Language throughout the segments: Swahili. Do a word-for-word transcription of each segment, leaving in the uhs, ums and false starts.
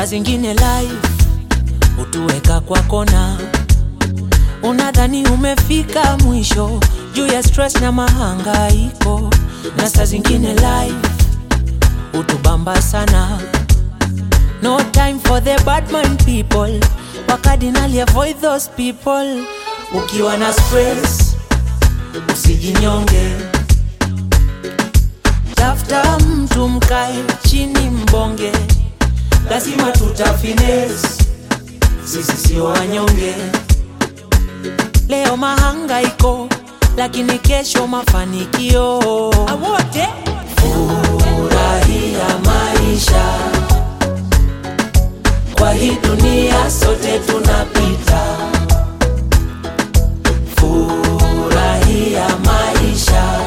Saa zingine life utuweka kwa kona, unadhani umefika mwisho juu ya stress na mahangaiko. Na saa zingine life utubamba sana. No time for the bad mind people, wakadinali avoid those people. Ukiwa na stress usijinyonge, tafuta mtu mkae chini mbonge. Lazima tutafines, sisi sio wanyonge. Leo mahangaiko, lakini kesho mafanikio. Awote furahia maisha, kwa hii dunia sote tunapita. Furahia maisha,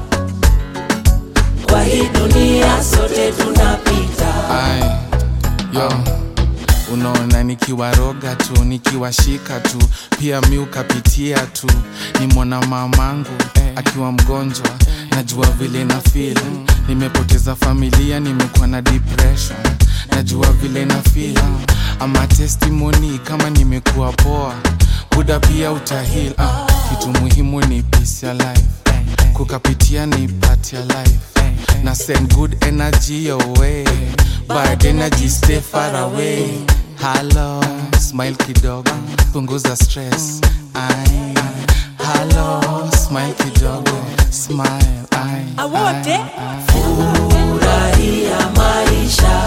kwa hii dunia sote tunapita. Ay, yo, unaona nikiwa roga tu, nikiwa shika tu, pia mi ukapitia tu. Ni mwana mamangu akiwa mgonjwa, najua vile na feel. Nimepoteza familia, nimekuwa na depression, najua vile na feel. Ama testimony kama nimekuwa poa, buda pia utahil. uh, Kitu muhimu ni peace ya life, kukapitia ni part ya life. Na send good energy your way, bad energy stay far away. Hello, smile kidogo, punguza stress. Ay, hello, smile kidogo, smile. Ay, awote furahia maisha,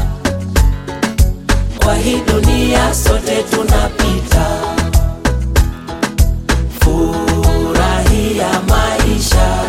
kwa hii dunia sote tunapita. Furahia maisha,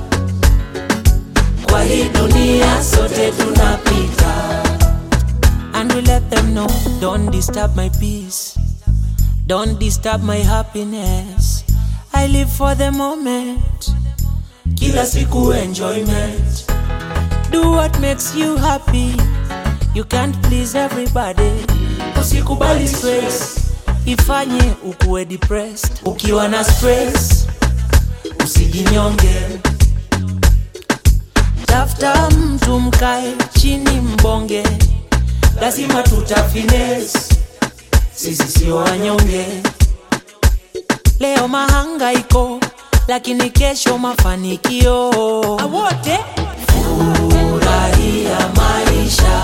kwa hii dunia sote tunapita. And we let them know, don't disturb my peace, don't disturb my happiness. I live for the moment, kila siku enjoyment. Do what makes you happy, you can't please everybody. Usikubali stress ifanye ukuwe depressed. Ukiwa na stress usijinyonge, tafuta mtu mkae chini mbonge. Lazima tutafines, sisi sio wanyonge. Leo mahangaiko, lakini kesho mafanikio. Awote furahia maisha,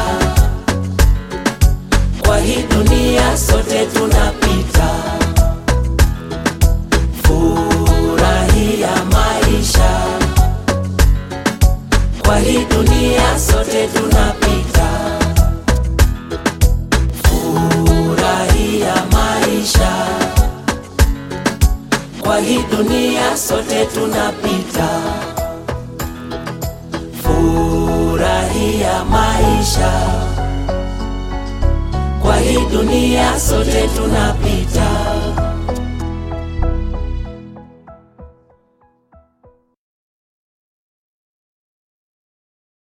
kwa hii dunia sote tunapita. Furahia maisha, kwa hii dunia sote tunapita. Furahia maisha, kwa hii dunia sote tunapita. Furahia maisha, kwa hii dunia sote tunapita.